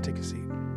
Take a seat.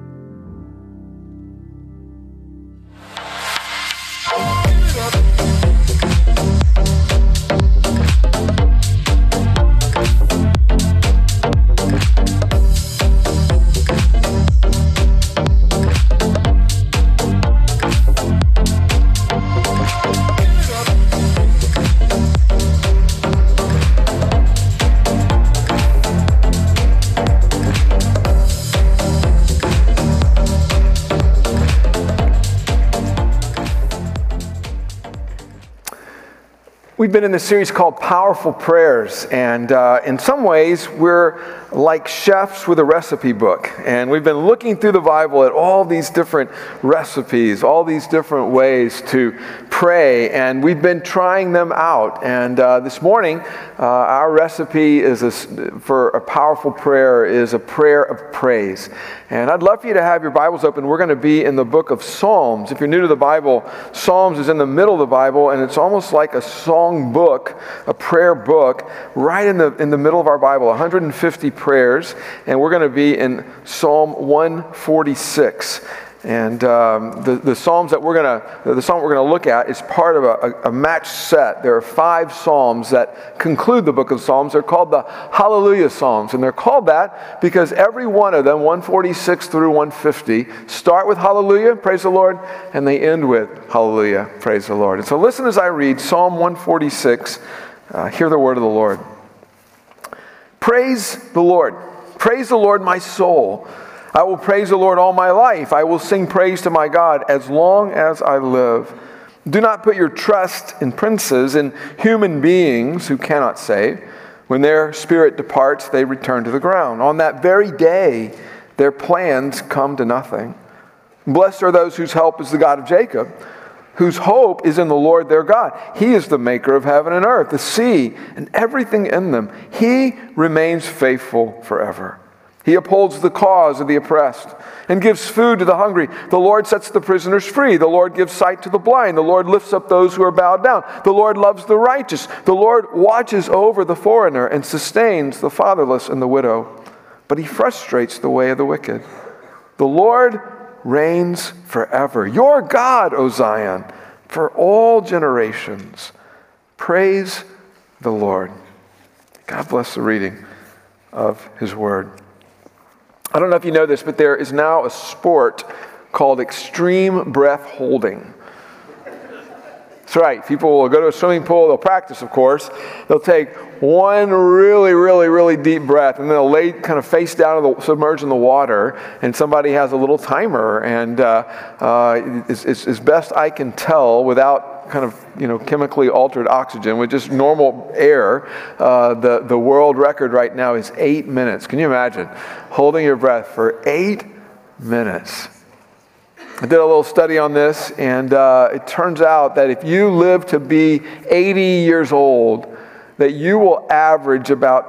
We've been in this series called Powerful Prayers, and in some ways we're like chefs with a recipe book, and we've been looking through the Bible at all these different recipes, all these different ways to pray, and we've been trying them out. And this morning, our recipe for a powerful prayer is a prayer of praise. And I'd love for you to have your Bibles open. We're going to be in the book of Psalms. If you're new to the Bible, Psalms is in the middle of the Bible, and it's almost like a song book, a prayer book, right in the middle of our Bible, 150 prayers, and we're going to be in Psalm 146. And the psalm we're going to look at is part of a match set. There are 5 psalms that conclude the book of Psalms. They're called the Hallelujah Psalms, and they're called that because every one of them, 146 through 150, start with Hallelujah, praise the Lord, and they end with Hallelujah, praise the Lord. And so listen as I read Psalm 146. Hear the word of the Lord. Praise the Lord, my soul. I will praise the Lord all my life. I will sing praise to my God as long as I live. Do not put your trust in princes, in human beings who cannot save. When their spirit departs, they return to the ground. On that very day, their plans come to nothing. Blessed are those whose help is the God of Jacob, whose hope is in the Lord their God. He is the maker of heaven and earth, the sea, and everything in them. He remains faithful forever. He upholds the cause of the oppressed and gives food to the hungry. The Lord sets the prisoners free. The Lord gives sight to the blind. The Lord lifts up those who are bowed down. The Lord loves the righteous. The Lord watches over the foreigner and sustains the fatherless and the widow. But he frustrates the way of the wicked. The Lord reigns forever. Your God, O Zion, for all generations. Praise the Lord. God bless the reading of his word. I don't know if you know this, but there is now a sport called extreme breath holding. That's right. People will go to a swimming pool. They'll practice, of course. They'll take one really, really, really deep breath, and then they'll lay kind of face down, submerged in the water, and somebody has a little timer. And as best I can tell, without kind of chemically altered oxygen, with just normal air, the world record right now is 8 minutes. Can you imagine holding your breath for 8 minutes? I did a little study on this, and it turns out that if you live to be 80 years old, that you will average about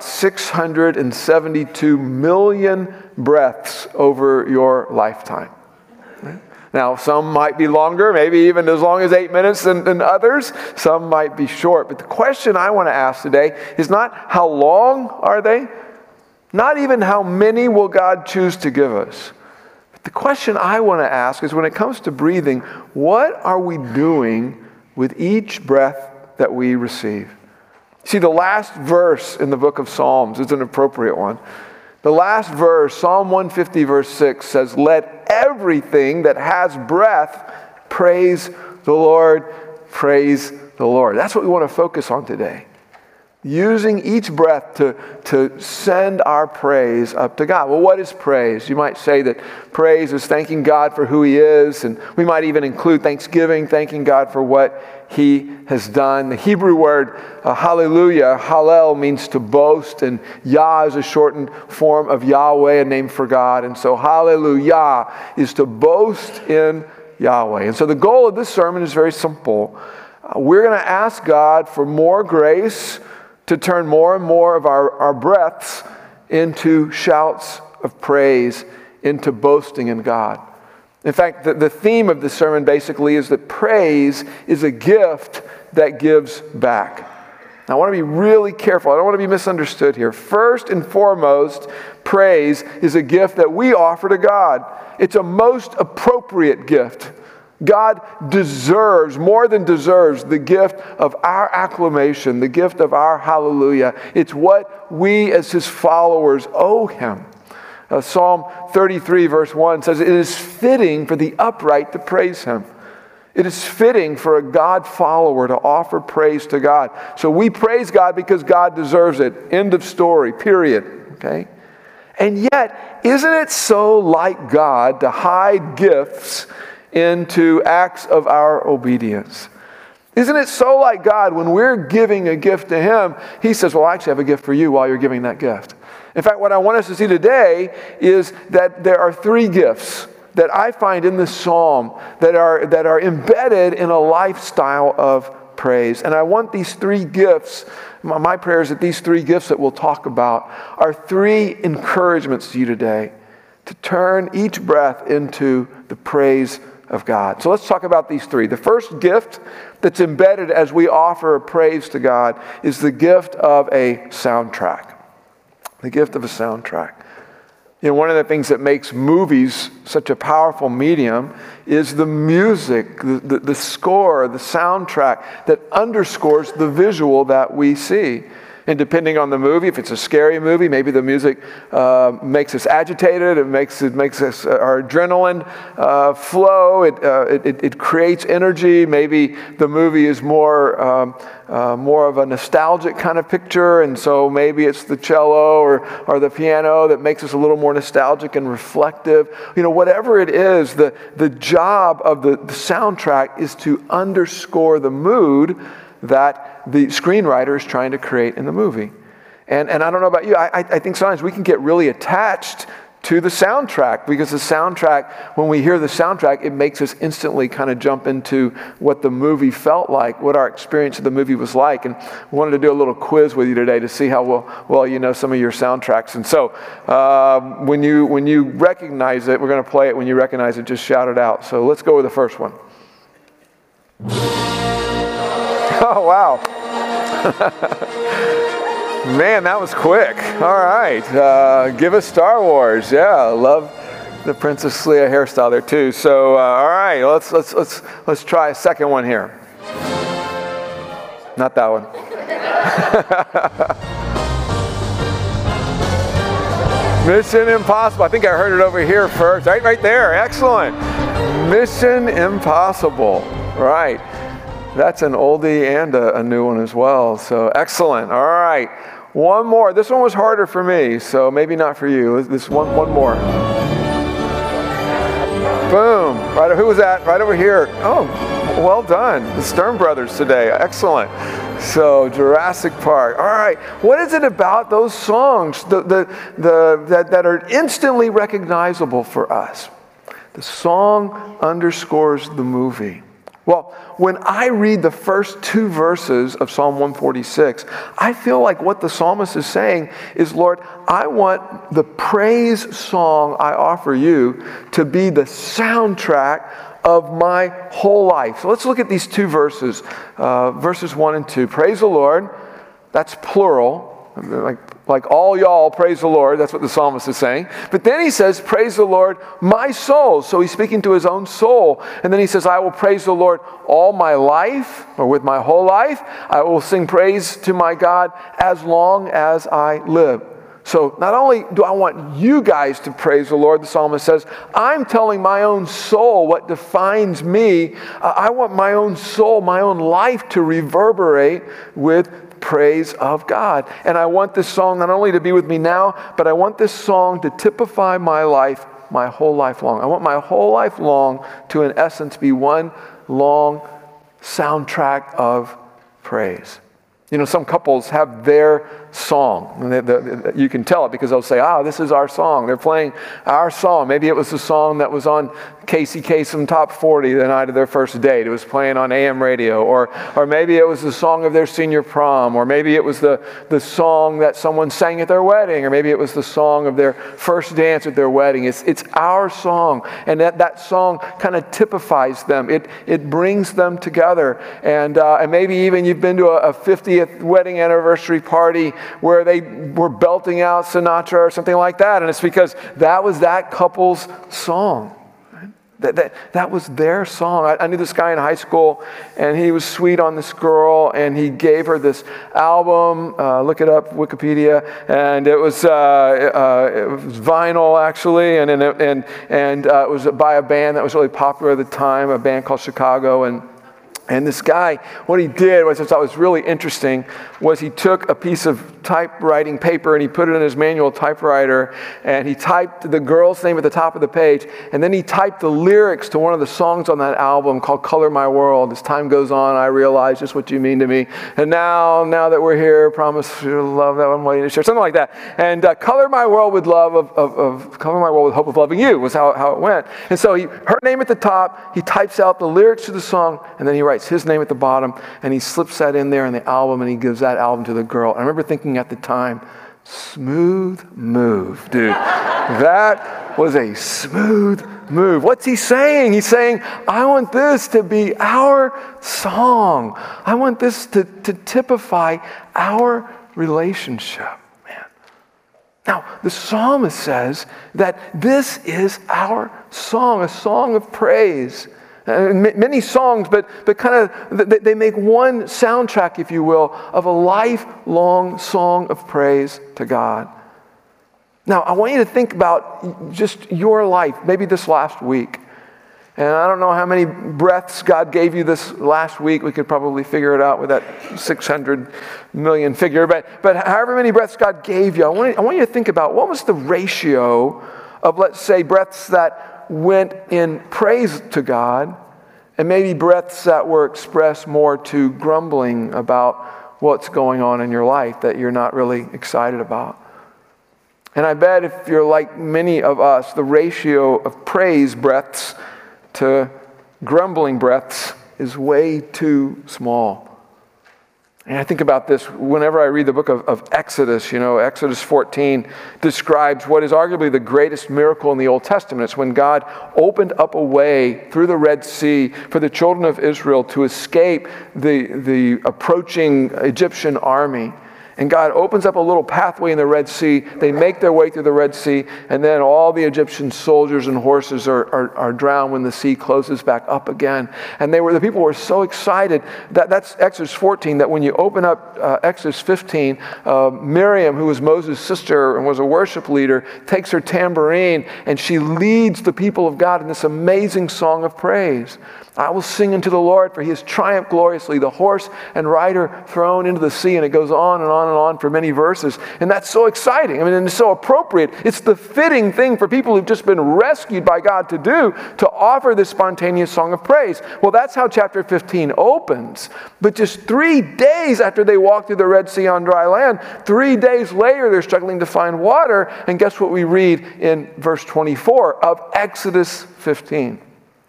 672 million breaths over your lifetime. Now, some might be longer, maybe even as long as 8 minutes than others. Some might be short. But the question I want to ask today is not how long are they, not even how many will God choose to give us. The question I want to ask is, when it comes to breathing, what are we doing with each breath that we receive? See, the last verse in the book of Psalms is an appropriate one. The last verse, Psalm 150, verse 6, says, "Let everything that has breath praise the Lord, praise the Lord." That's what we want to focus on today. Using each breath to send our praise up to God. Well, what is praise? You might say that praise is thanking God for who he is, and we might even include thanksgiving, thanking God for what he has done. The Hebrew word hallelujah, hallel, means to boast, and Yah is a shortened form of Yahweh, a name for God. And so hallelujah is to boast in Yahweh. And so the goal of this sermon is very simple. We're going to ask God for more grace to turn more and more of our breaths into shouts of praise, into boasting in God. In fact, the theme of the sermon basically is that praise is a gift that gives back. Now, I want to be really careful. I don't want to be misunderstood here. First and foremost, praise is a gift that we offer to God. It's a most appropriate gift. God deserves, more than deserves, the gift of our acclamation, the gift of our hallelujah. It's what we as his followers owe him. Psalm 33 verse 1 says, "It is fitting for the upright to praise him." It is fitting for a God follower to offer praise to God. So we praise God because God deserves it. End of story, period. Okay? And yet, isn't it so like God to hide gifts into acts of our obedience? Isn't it so like God when we're giving a gift to him, he says, well, I actually have a gift for you while you're giving that gift. In fact, what I want us to see today is that there are three gifts that I find in this psalm that are embedded in a lifestyle of praise. And I want these three gifts, my prayer is that these three gifts that we'll talk about are three encouragements to you today to turn each breath into the praise of God. So let's talk about these three. The first gift that's embedded as we offer praise to God is the gift of a soundtrack. The gift of a soundtrack. You know, one of the things that makes movies such a powerful medium is the music, the score, the soundtrack that underscores the visual that we see. And depending on the movie, if it's a scary movie, maybe the music makes us agitated. It makes us our adrenaline flow. It creates energy. Maybe the movie is more of a nostalgic kind of picture, and so maybe it's the cello or the piano that makes us a little more nostalgic and reflective. You know, whatever it is, the job of the soundtrack is to underscore the mood that the screenwriter is trying to create in the movie. And I don't know about you, I think sometimes we can get really attached to the soundtrack because the soundtrack, when we hear the soundtrack, it makes us instantly kind of jump into what the movie felt like, what our experience of the movie was like. And we wanted to do a little quiz with you today to see how well you know some of your soundtracks. And so when you recognize it, we're going to play it. When you recognize it, just shout it out. So let's go with the first one. Oh, wow. Man, that was quick. All right. Give us Star Wars. Yeah, I love the Princess Leia hairstyle there too. So, all right, let's try a second one here. Not that one. Mission Impossible. I think I heard it over here first. Right there. Excellent. Mission Impossible. Right. That's an oldie and a new one as well. So excellent. All right. One more. This one was harder for me, so maybe not for you. This one more. Boom. Right. Who was that? Right over here. Oh, well done. The Stern Brothers today. Excellent. So Jurassic Park. All right. What is it about those songs that are instantly recognizable for us? The song underscores the movie. Well, when I read the first two verses of Psalm 146, I feel like what the psalmist is saying is, Lord, I want the praise song I offer you to be the soundtrack of my whole life. So let's look at these two verses, verses 1 and 2. Praise the Lord, that's plural. Like all y'all, praise the Lord. That's what the psalmist is saying. But then he says, praise the Lord, my soul. So he's speaking to his own soul. And then he says, I will praise the Lord all my life, or with my whole life. I will sing praise to my God as long as I live. So not only do I want you guys to praise the Lord, the psalmist says, I'm telling my own soul what defines me. I want my own soul, my own life to reverberate with praise of God. And I want this song not only to be with me now, but I want this song to typify my life, my whole life long. I want my whole life long to, in essence, be one long soundtrack of praise. You know, some couples have their song. And you can tell it because they'll say, this is our song. They're playing our song. Maybe it was the song that was on Casey Kasem Top 40 the night of their first date. It was playing on AM radio. Or maybe it was the song of their senior prom. Or maybe it was the song that someone sang at their wedding. Or maybe it was the song of their first dance at their wedding. It's our song. And that song kind of typifies them. It brings them together. And maybe even you've been to a 50 50th wedding anniversary party where they were belting out Sinatra or something like that. And it's because that was that couple's song. That was their song. I knew this guy in high school, and he was sweet on this girl, and he gave her this album. Look it up, Wikipedia, and it was vinyl actually, and it was by a band that was really popular at the time, a band called Chicago, and this guy, what he did, which I thought was really interesting, was he took a piece of typewriting paper and he put it in his manual typewriter, and he typed the girl's name at the top of the page, and then he typed the lyrics to one of the songs on that album called Color My World. As time goes on, I realize just what you mean to me. And now that we're here, promise you love that I'm waiting to share. Something like that. And Color My World with love of Color My World with hope of loving you was how it went. And so her name at the top, he types out the lyrics to the song, and then he writes his name at the bottom, and he slips that in there in the album, and he gives that album to the girl. And I remember thinking at the time, smooth move, dude. That was a smooth move. What's he saying? He's saying, I want this to be our song. I want this to typify our relationship. Man. Now, the psalmist says that this is our song, a song of praise. Many songs, but kind of they make one soundtrack, if you will, of a lifelong song of praise to God. Now, I want you to think about just your life, maybe this last week. And I don't know how many breaths God gave you this last week. We could probably figure it out with that 600 million figure. But however many breaths God gave you, I want you to think about what was the ratio of, let's say, breaths that went in praise to God, and maybe breaths that were expressed more to grumbling about what's going on in your life that you're not really excited about. And I bet if you're like many of us, the ratio of praise breaths to grumbling breaths is way too small. And I think about this whenever I read the book of Exodus. Exodus 14 describes what is arguably the greatest miracle in the Old Testament. It's when God opened up a way through the Red Sea for the children of Israel to escape the approaching Egyptian army. And God opens up a little pathway in the Red Sea. They make their way through the Red Sea, and then all the Egyptian soldiers and horses are drowned when the sea closes back up again. And the people were so excited. That's Exodus 14, that when you open up Exodus 15, Miriam, who was Moses' sister and was a worship leader, takes her tambourine, and she leads the people of God in this amazing song of praise. I will sing unto the Lord, for he has triumphed gloriously, the horse and rider thrown into the sea. And it goes on and on and on for many verses. And that's so exciting. And it's so appropriate. It's the fitting thing for people who've just been rescued by God to do, to offer this spontaneous song of praise. Well, that's how chapter 15 opens. But just 3 days after they walk through the Red Sea on dry land, 3 days later, they're struggling to find water. And guess what we read in verse 24 of Exodus 15?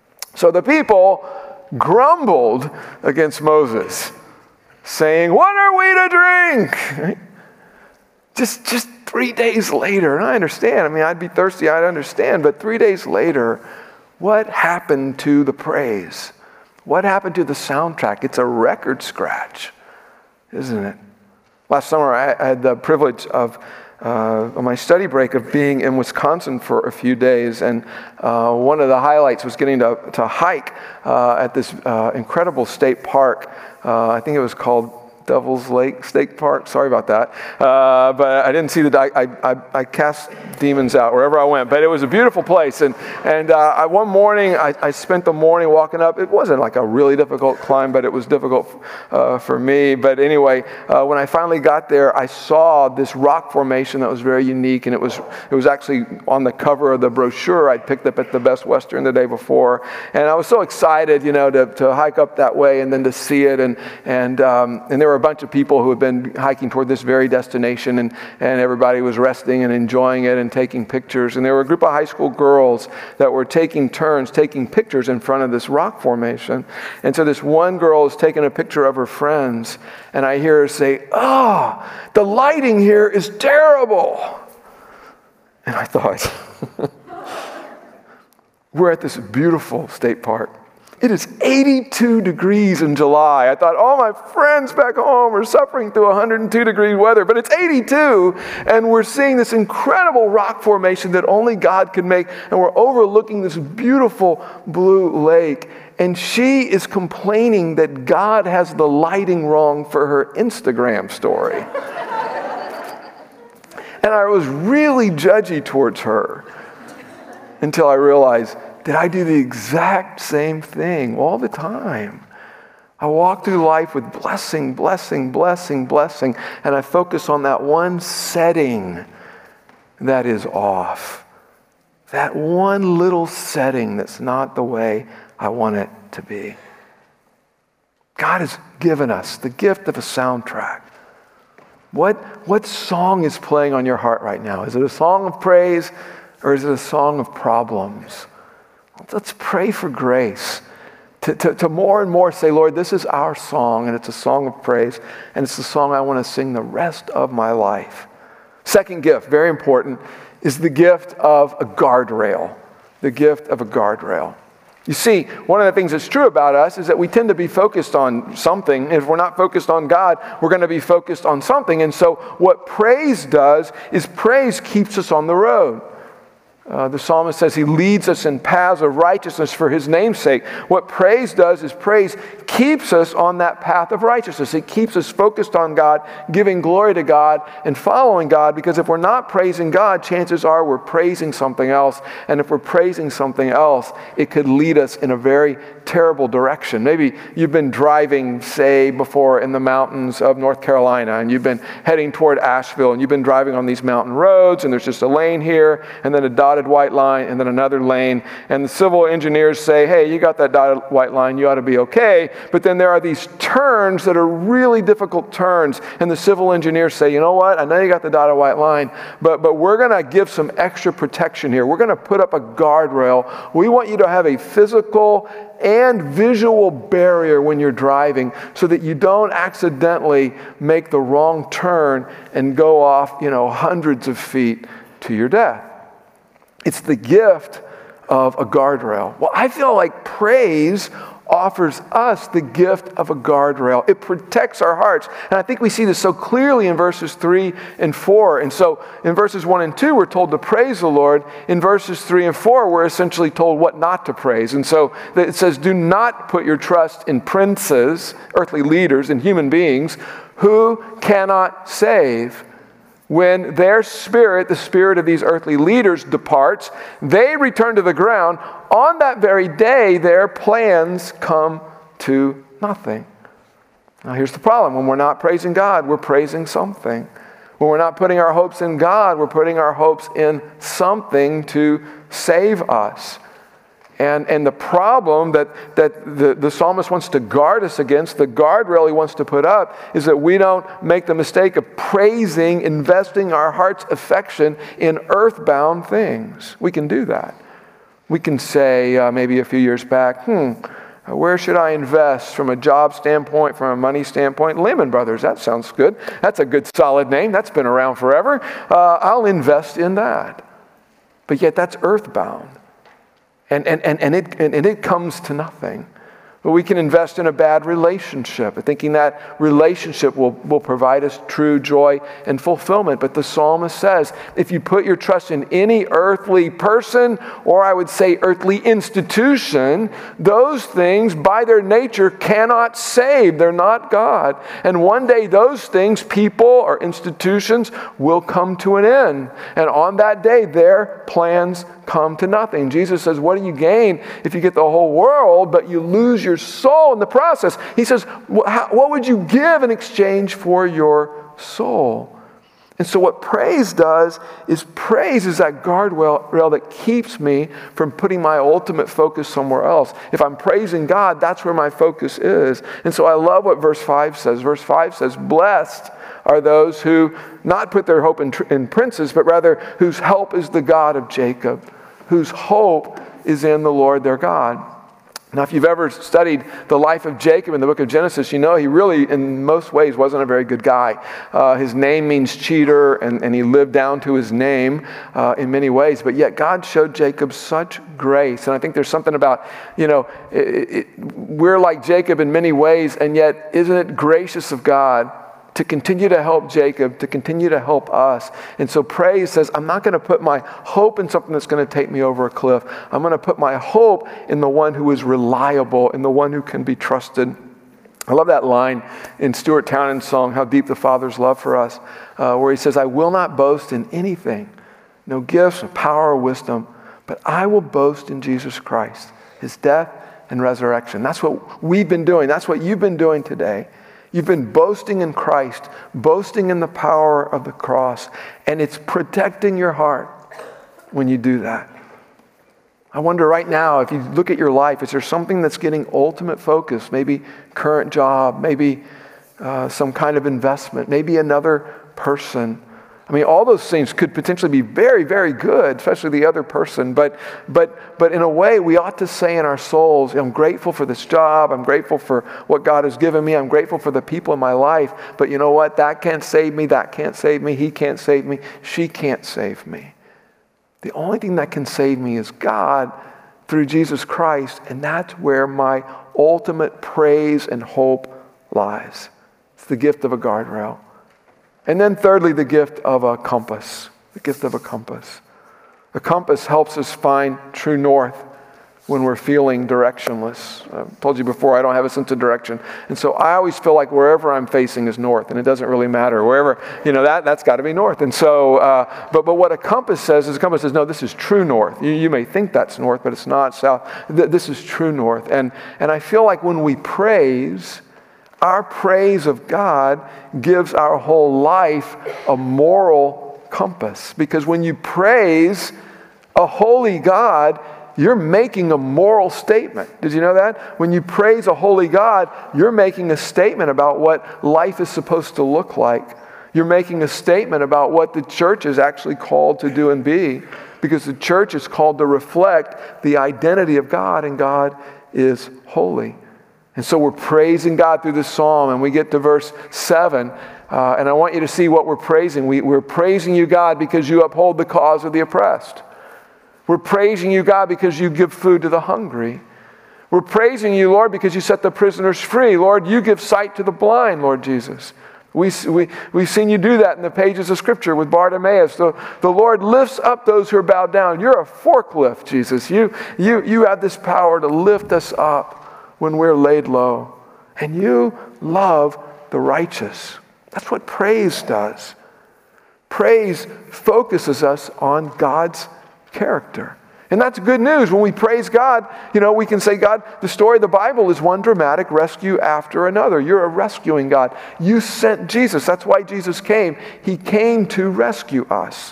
So the people grumbled against Moses, saying, what are we to drink? Right? Just 3 days later, and I understand. I'd be thirsty, I'd understand. But 3 days later, what happened to the praise? What happened to the soundtrack? It's a record scratch, isn't it? Last summer, I had the privilege of on my study break of being in Wisconsin for a few days, and one of the highlights was getting to hike at this incredible state park. I think it was called Devil's Lake State Park. Sorry about that. But I didn't see I cast demons out wherever I went. But it was a beautiful place. And one morning, I spent the morning walking up. It wasn't like a really difficult climb, but it was difficult for me. But anyway, when I finally got there, I saw this rock formation that was very unique. And it was actually on the cover of the brochure I'd picked up at the Best Western the day before. And I was so excited, to hike up that way and then to see it. And there were a bunch of people who had been hiking toward this very destination, and everybody was resting and enjoying it and taking pictures. And there were a group of high school girls that were taking turns taking pictures in front of this rock formation. And so this one girl is taking a picture of her friends, and I hear her say, the lighting here is terrible. And I thought, we're at this beautiful state park. It is 82 degrees in July. I thought, all my friends back home are suffering through 102-degree weather, but it's 82, and we're seeing this incredible rock formation that only God could make, and we're overlooking this beautiful blue lake. And she is complaining that God has the lighting wrong for her Instagram story. And I was really judgy towards her until I realized, did I do the exact same thing all the time? I walk through life with blessing, blessing, blessing, blessing, and I focus on that one setting that is off. That one little setting that's not the way I want it to be. God has given us the gift of a soundtrack. What song is playing on your heart right now? Is it a song of praise or is it a song of problems? Let's pray for grace to more and more say, Lord, this is our song, and it's a song of praise, and it's the song I want to sing the rest of my life. Second gift, very important, is the gift of a guardrail. The gift of a guardrail. You see, one of the things that's true about us is that we tend to be focused on something. If we're not focused on God, we're going to be focused on something. And so what praise does is praise keeps us on the road. The psalmist says he leads us in paths of righteousness for his name's sake. What praise does is praise keeps us on that path of righteousness. It keeps us focused on God, giving glory to God, and following God. Because if we're not praising God, chances are we're praising something else. And if we're praising something else, it could lead us in a very terrible direction. Maybe you've been driving, say, before in the mountains of North Carolina, and you've been heading toward Asheville, and you've been driving on these mountain roads, and there's just a lane here, and then a dotted white line, and then another lane, and the civil engineers say, hey, you got that dotted white line, you ought to be okay, but then there are these turns that are really difficult turns, and the civil engineers say, you know what, I know you got the dotted white line, but we're going to give some extra protection here. We're going to put up a guardrail. We want you to have a physical and visual barrier when you're driving so that you don't accidentally make the wrong turn and go off, hundreds of feet to your death. It's the gift of a guardrail. Well, I feel like praise offers us the gift of a guardrail. It protects our hearts. And I think we see this so clearly in verses 3 and 4. And so in verses 1 and 2, we're told to praise the Lord. In verses 3 and 4, we're essentially told what not to praise. And so it says, do not put your trust in princes, earthly leaders, and human beings who cannot save. When their spirit, the spirit of these earthly leaders, departs, they return to the ground. On that very day, their plans come to nothing. Now, here's the problem. When we're not praising God, we're praising something. When we're not putting our hopes in God, we're putting our hopes in something to save us. And the problem that the psalmist wants to guard us against, the guardrail he wants to put up, is that we don't make the mistake of praising, investing our heart's affection in earthbound things. We can do that. We can say, maybe a few years back, where should I invest from a job standpoint, from a money standpoint? Lehman Brothers, that sounds good. That's a good solid name. That's been around forever. I'll invest in that. But yet that's earthbound. And it comes to nothing. But we can invest in a bad relationship, thinking that relationship will provide us true joy and fulfillment. But the psalmist says, if you put your trust in any earthly person, or I would say earthly institution, those things by their nature cannot save. They're not God. And one day those things, people or institutions, will come to an end. And on that day, their plans come to nothing. Jesus says, what do you gain if you get the whole world, but you lose your soul in the process? He says, what would you give in exchange for your soul? And so what praise does is praise is that guardrail that keeps me from putting my ultimate focus somewhere else. If I'm praising God, that's where my focus is. And so I love what verse 5 says. Verse 5 says, blessed are those who not put their hope in princes, but rather whose help is the God of Jacob, whose hope is in the Lord their God. Now, if you've ever studied the life of Jacob in the book of Genesis, you know he really, in most ways, wasn't a very good guy. His name means cheater, and he lived down to his name in many ways. But yet God showed Jacob such grace. And I think there's something about, we're like Jacob in many ways, and yet isn't it gracious of God to continue to help Jacob, to continue to help us. And so praise says, I'm not going to put my hope in something that's going to take me over a cliff. I'm going to put my hope in the one who is reliable, in the one who can be trusted. I love that line in Stuart Townend's song, How Deep the Father's Love for Us, where he says, I will not boast in anything, no gifts, no power or wisdom, but I will boast in Jesus Christ, his death and resurrection. That's what we've been doing. That's what you've been doing today. You've been boasting in Christ, boasting in the power of the cross, and it's protecting your heart when you do that. I wonder right now, if you look at your life, is there something that's getting ultimate focus? Maybe current job, maybe some kind of investment, maybe another person. I mean, all those things could potentially be very, very good, especially the other person. But in a way, we ought to say in our souls, I'm grateful for this job. I'm grateful for what God has given me. I'm grateful for the people in my life. But you know what? That can't save me. That can't save me. He can't save me. She can't save me. The only thing that can save me is God through Jesus Christ. And that's where my ultimate praise and hope lies. It's the gift of a guardrail. And then thirdly, the gift of a compass. The gift of a compass. A compass helps us find true north when we're feeling directionless. I've told you before, I don't have a sense of direction. And so I always feel like wherever I'm facing is north, and it doesn't really matter. Wherever, that's got to be north. And so, but what a compass says is, a compass says, no, this is true north. You may think that's north, but it's not south. This is true north. And I feel like when we praise, our praise of God gives our whole life a moral compass. Because when you praise a holy God, you're making a moral statement. Did you know that? When you praise a holy God, you're making a statement about what life is supposed to look like. You're making a statement about what the church is actually called to do and be. Because the church is called to reflect the identity of God, and God is holy. And so we're praising God through this psalm, and we get to verse 7, and I want you to see what we're praising. We're praising you, God, because you uphold the cause of the oppressed. We're praising you, God, because you give food to the hungry. We're praising you, Lord, because you set the prisoners free. Lord, you give sight to the blind, Lord Jesus. We've seen you do that in the pages of Scripture with Bartimaeus. The Lord lifts up those who are bowed down. You're a forklift, Jesus. You have this power to lift us up when we're laid low. And you love the righteous. That's what praise does. Praise focuses us on God's character. And that's good news. When we praise God, we can say, God, the story of the Bible is one dramatic rescue after another. You're a rescuing God. You sent Jesus. That's why Jesus came. He came to rescue us.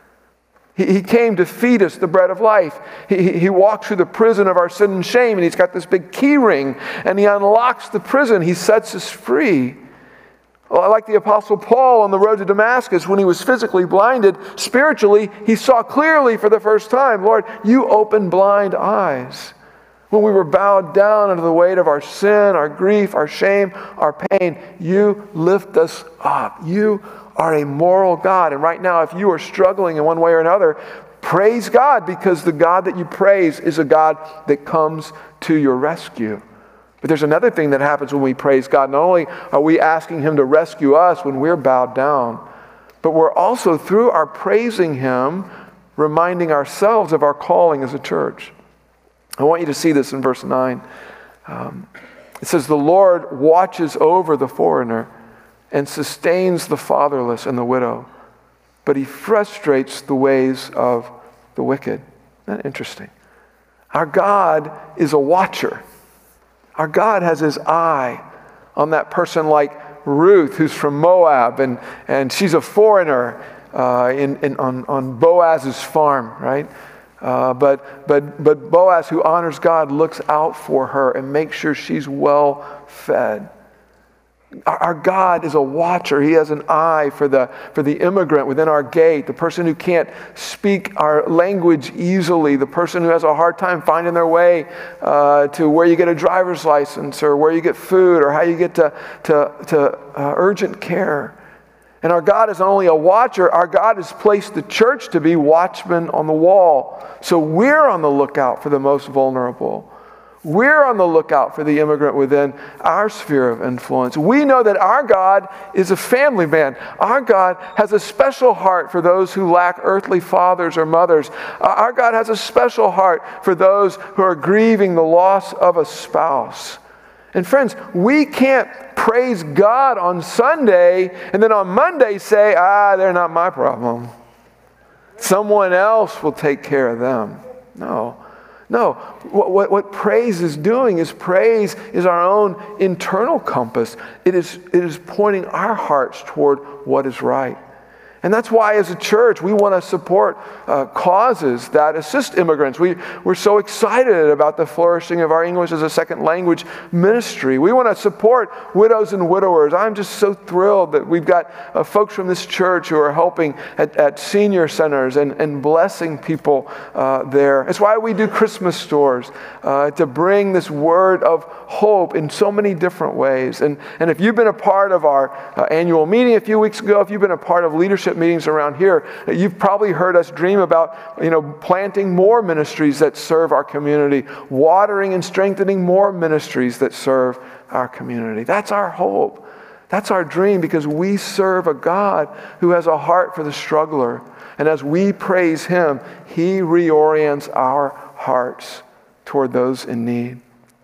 He came to feed us the bread of life. He walked through the prison of our sin and shame, and he's got this big key ring, and he unlocks the prison. He sets us free. Well, like the Apostle Paul on the road to Damascus, when he was physically blinded, spiritually, he saw clearly for the first time. Lord, you opened blind eyes. When we were bowed down under the weight of our sin, our grief, our shame, our pain, you lift us up. You are a moral God. And right now, if you are struggling in one way or another, praise God, because the God that you praise is a God that comes to your rescue. But there's another thing that happens when we praise God. Not only are we asking Him to rescue us when we're bowed down, but we're also, through our praising Him, reminding ourselves of our calling as a church. I want you to see this in verse 9. It says, the Lord watches over the foreigner and sustains the fatherless and the widow, but He frustrates the ways of the wicked. Isn't that interesting? Our God is a watcher. Our God has His eye on that person like Ruth, who's from Moab, and she's a foreigner on Boaz's farm, right? But Boaz, who honors God, looks out for her and makes sure she's well fed. Our God is a watcher. He has an eye for the immigrant within our gate, the person who can't speak our language easily, the person who has a hard time finding their way to where you get a driver's license or where you get food or how you get to urgent care. And our God is not only a watcher, our God has placed the church to be watchmen on the wall. So we're on the lookout for the most vulnerable. We're on the lookout for the immigrant within our sphere of influence. We know that our God is a family man. Our God has a special heart for those who lack earthly fathers or mothers. Our God has a special heart for those who are grieving the loss of a spouse. And friends, we can't praise God on Sunday and then on Monday say, they're not my problem. Someone else will take care of them. No, what praise is doing is praise is our own internal compass. It is pointing our hearts toward what is right. And that's why as a church we want to support causes that assist immigrants. We're so excited about the flourishing of our English as a second language ministry. We want to support widows and widowers. I'm just so thrilled that we've got folks from this church who are helping at senior centers and blessing people there. It's why we do Christmas stores to bring this word of hope in so many different ways. And if you've been a part of our annual meeting a few weeks ago, if you've been a part of leadership meetings around here, you've probably heard us dream about, planting more ministries that serve our community, watering and strengthening more ministries that serve our community. That's our hope. That's our dream, because we serve a God who has a heart for the struggler. And as we praise Him, He reorients our hearts toward those in need.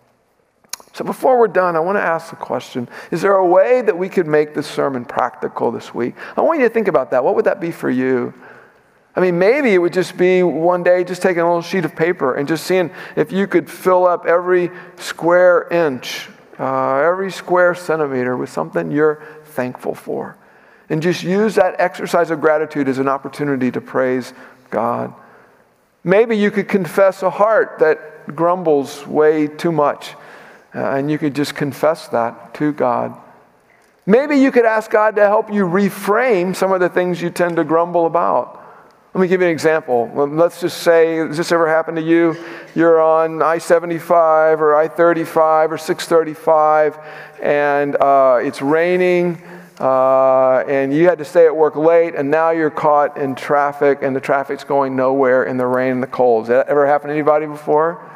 So before we're done, I want to ask the question, is there a way that we could make this sermon practical this week? I want you to think about that. What would that be for you? I mean, maybe it would just be one day just taking a little sheet of paper and just seeing if you could fill up every square inch, every square centimeter with something you're thankful for. And just use that exercise of gratitude as an opportunity to praise God. Maybe you could confess a heart that grumbles way too much. And you could just confess that to God. Maybe you could ask God to help you reframe some of the things you tend to grumble about. Let me give you an example. Let's just say, has this ever happened to you? You're on I-75 or I-35 or 635, and it's raining, and you had to stay at work late, and now you're caught in traffic, and the traffic's going nowhere in the rain and the cold. Has that ever happened to anybody before?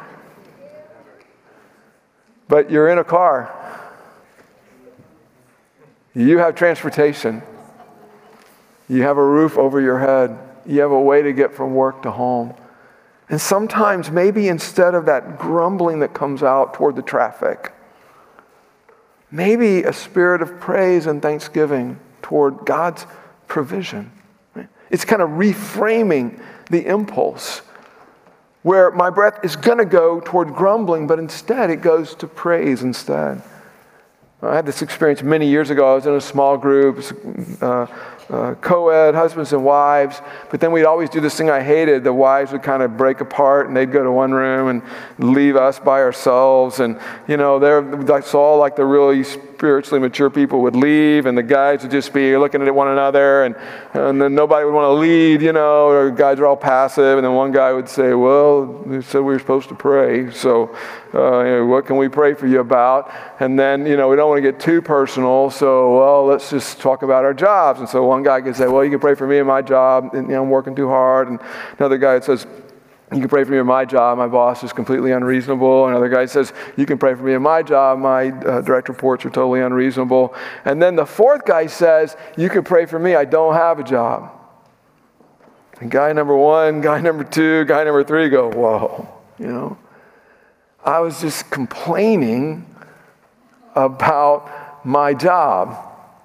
But you're in a car. You have transportation. You have a roof over your head. You have a way to get from work to home. And sometimes maybe instead of that grumbling that comes out toward the traffic, maybe a spirit of praise and thanksgiving toward God's provision. It's kind of reframing the impulse where my breath is going to go toward grumbling, but instead it goes to praise instead. I had this experience many years ago. I was in a small group, co-ed, husbands and wives, but then we'd always do this thing I hated. The wives would kind of break apart, and they'd go to one room and leave us by ourselves. And, I saw like the really spiritually mature people would leave, and the guys would just be looking at one another, and then nobody would want to lead, or guys are all passive, and then one guy would say, well, they said we were supposed to pray, so what can we pray for you about? And then, we don't want to get too personal, so, well, let's just talk about our jobs. And so one guy could say, well, you can pray for me and my job, and I'm working too hard. And another guy says, you can pray for me in my job, my boss is completely unreasonable. Another guy says, you can pray for me in my job, my direct reports are totally unreasonable. And then the fourth guy says, you can pray for me, I don't have a job. And guy number one, guy number two, guy number three go, whoa, I was just complaining about my job.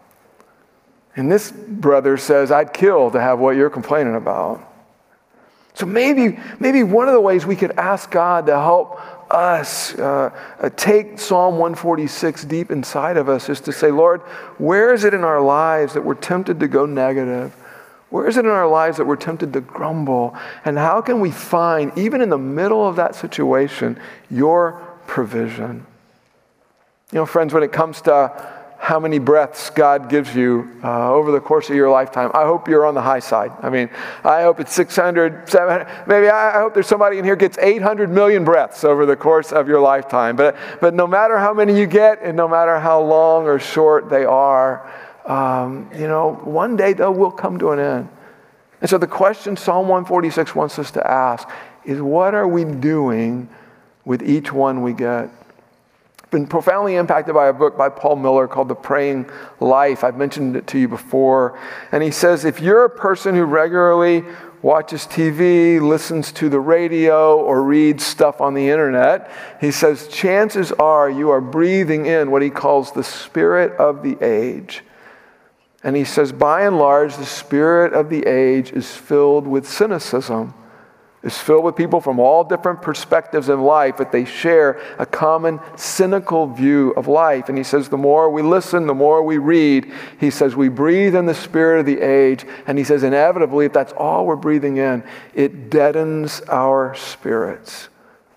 And this brother says, I'd kill to have what you're complaining about. So maybe one of the ways we could ask God to help us take Psalm 146 deep inside of us is to say, Lord, where is it in our lives that we're tempted to go negative? Where is it in our lives that we're tempted to grumble? And how can we find, even in the middle of that situation, your provision? Friends, when it comes to how many breaths God gives you over the course of your lifetime. I hope you're on the high side. I mean, I hope it's 600, 700, maybe I hope there's somebody in here gets 800 million breaths over the course of your lifetime. But no matter how many you get and no matter how long or short they are, one day they will come to an end. And so the question Psalm 146 wants us to ask is, what are we doing with each one we get? Been profoundly impacted by a book by Paul Miller called The Praying Life. I've mentioned it to you before. And he says, if you're a person who regularly watches TV, listens to the radio, or reads stuff on the internet, he says, chances are you are breathing in what he calls the spirit of the age. And he says, by and large, the spirit of the age is filled with cynicism. It's filled with people from all different perspectives in life, but they share a common cynical view of life. And he says, the more we listen, the more we read, he says, we breathe in the spirit of the age. And he says, inevitably, if that's all we're breathing in, it deadens our spirits.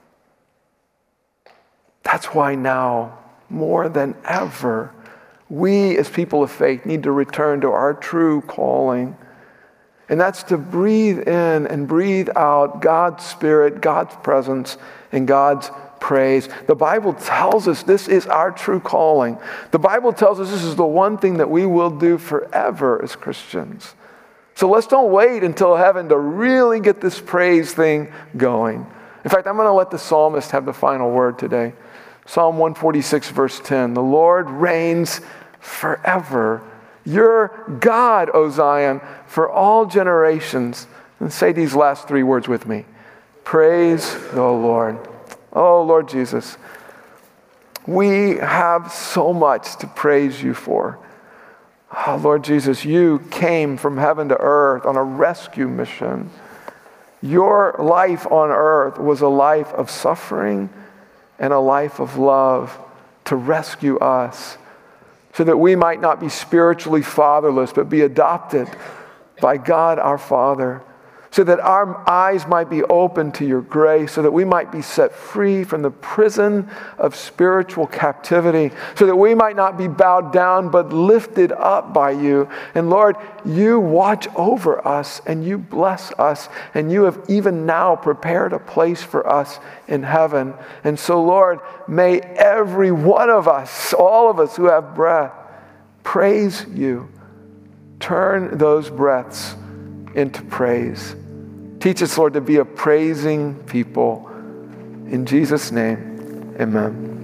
That's why now, more than ever, we as people of faith need to return to our true calling. And that's to breathe in and breathe out God's Spirit, God's presence, and God's praise. The Bible tells us this is our true calling. The Bible tells us this is the one thing that we will do forever as Christians. So let's don't wait until heaven to really get this praise thing going. In fact, I'm going to let the psalmist have the final word today. Psalm 146, verse 10. The Lord reigns forever. You're God, O Zion, for all generations. And say these last three words with me. Praise the Lord. Oh, Lord Jesus, we have so much to praise you for. Oh, Lord Jesus, you came from heaven to earth on a rescue mission. Your life on earth was a life of suffering and a life of love to rescue us, so that we might not be spiritually fatherless, but be adopted by God our Father, so that our eyes might be open to your grace, so that we might be set free from the prison of spiritual captivity, so that we might not be bowed down, but lifted up by you. And Lord, you watch over us and you bless us, and you have even now prepared a place for us in heaven. And so, Lord, may every one of us, all of us who have breath, praise you. Turn those breaths into praise. Teach us, Lord, to be a praising people. In Jesus' name, amen.